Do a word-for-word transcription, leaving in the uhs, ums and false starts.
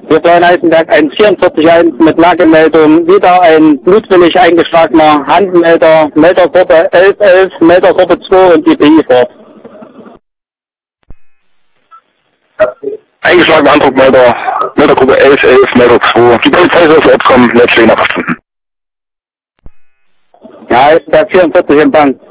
Hier Klein-Eisenberg eins vierundvierzig eins mit Lagemeldung, wieder ein blutwillig eingeschlagener Handmelder, Meldergruppe elf elf, Meldergruppe zwei und die B I fort. Eingeschlagener Handdruckmelder, Meldergruppe elf elf, Melder zwei. Die Polizei soll vor Ort kommen, letztlich nachverstanden. Ja, Eisenberg vierundvierzig im Band.